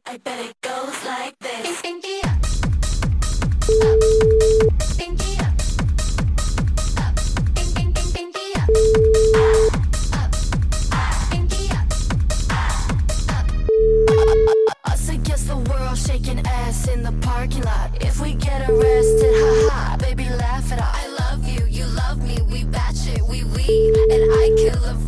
I bet it goes like this. Pinky up, up, pinky up, up, pinky up, up. Us against the world, shaking ass in the parking lot. If we get arrested, haha, baby, laugh it off. I love you, you love me, we batch it, we and I kill a